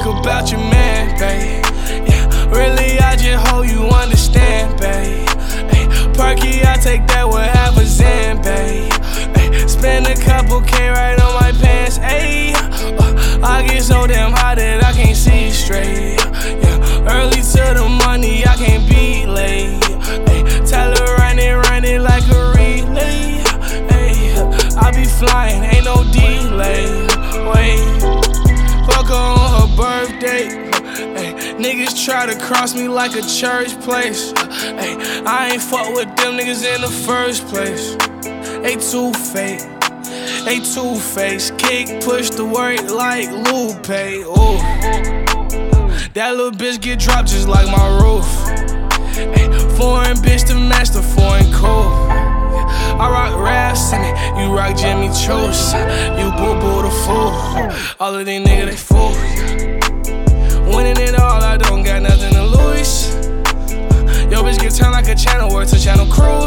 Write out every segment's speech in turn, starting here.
about your man, babe. Yeah, really, I just hope you understand, babe. Ay, Perky, I take that with half a Zan, babe. Ay, spend a couple K right on my pants, ayy. I get so damn high that I can't see straight. Yeah, early to the money, I can't be late. Ay, tell her run it like a relay. Ay, I be flying, ain't no delay. Wait, fuck her on her birthday. Ay, niggas try to cross me like a church place. Ay, I ain't fuck with them niggas in the first place. They too fake. They two-faced, kick, push the work like Lupe. Ooh, that little bitch get dropped just like my roof. Ay, foreign bitch to match the foreign code. I rock raps in it, you rock Jimmy Choo's. You boo-boo the fool. All of these niggas, they fools. Winning it all, I don't got nothing to lose. Yo, bitch get turned like a channel, word to channel crew.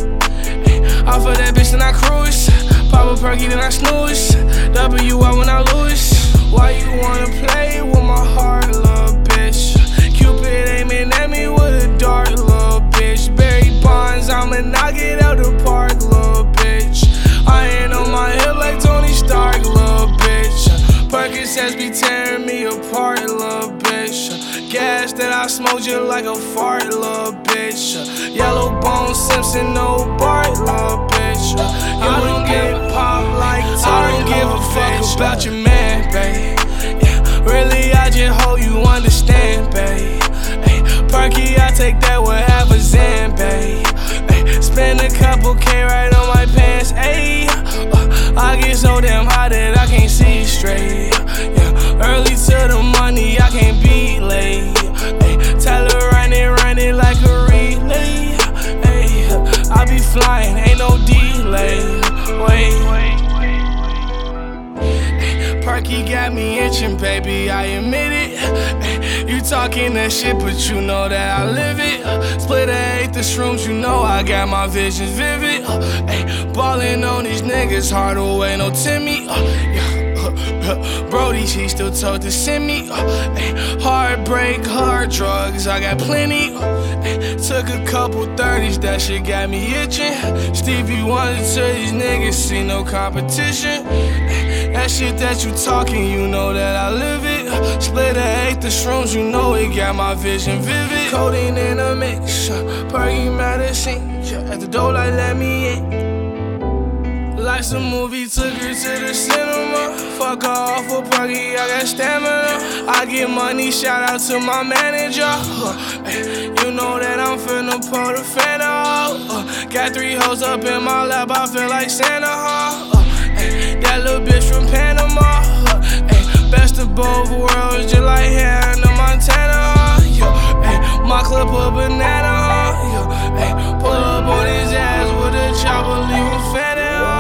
I for that bitch and I cruise. Pop a Perky, then I snooze. W.I. when I lose. Why you wanna play with my heart, little bitch? Cupid aiming at me with a dart, little bitch. Barry Bonds, I'ma knock it out the park, little bitch. I ain't on my hip like Tony Stark, little bitch. Percocets be tearing me apart, little bitch. Gas that I smoke just like a fart, little bitch. Yellow Bone Simpson, no Bart, little bitch. You don't get popped like I don't give a fuck about your man, babe. Yeah, really, I just hope you understand, babe. Ay, Perky, I take that with half a Zan, babe. Ay, spend a couple K right on my pants, ayy. I get so damn high that I can't see straight. Yeah, early to the money, I can't be late. Ay, tell her run it like a relay. Ay, I be flying, ain't no delay. Wait, Perky got me itching, baby, I admit it. You talking that shit, but you know that I live it. Split a eighth of shrooms, you know I got my visions vivid. Ballin' on these niggas, hard away, no Timmy. Brody, he still told to send me. Heartbreak, hard drugs, I got plenty. Took a couple 30s, that shit got me itching. Stevie Wonder to these niggas, see no competition. That shit that you talking, you know that I live it. Split a eighth of shrooms, you know it got my vision vivid. Codeine in a mix, Perky medicine. At the door, like let me in. Like some movie, took her to the cinema. Fuck her off with Perky, I got stamina. I get money, shout out to my manager. You know that I'm finna pull the Fanta. Got 3 hoes up in my lap, I feel like Santa. That little bitch from Panama. Best of both worlds, just like Hannah Montana. My clip a banana. Pull up on his ass with a chopper, leave him fat.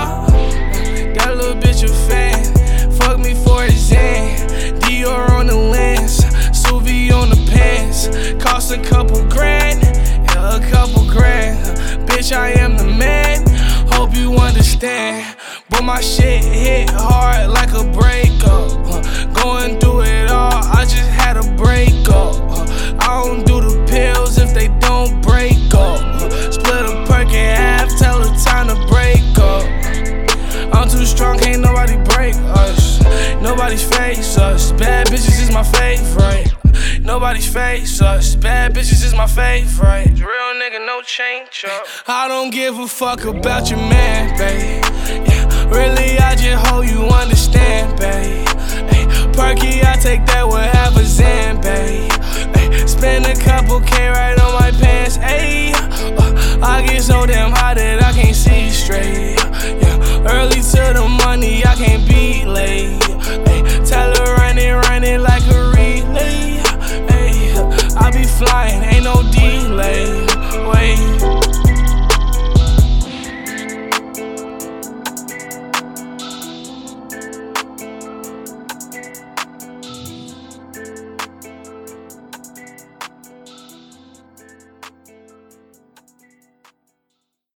That little bitch a fan, fuck me for a Zan. Dior on the lens, Suvi on the pants. Cost a couple grand, yeah, a couple grand. Bitch, I am the man, hope you understand. But my shit hit hard like a breakup. Going through it all, I just had a breakup. I don't do the pills if they don't break up. Split a perk in half, tell her time to break up. I'm too strong, can't nobody break us. Nobody's face us. Bad bitches is my favorite. Nobody's face us. Bad bitches is my favorite. Real nigga, no change up. I don't give a fuck about your man, babe. Yeah, really, I just hope you understand, babe. Ay, Perky, I take that with half a Zan, babe. Ay, spend a couple K right on my pants, ayy. I get so damn high that I can't see straight. Yeah, early to the money, I can't be late. Ay, tell her run it like a relay. Ay, I be flying,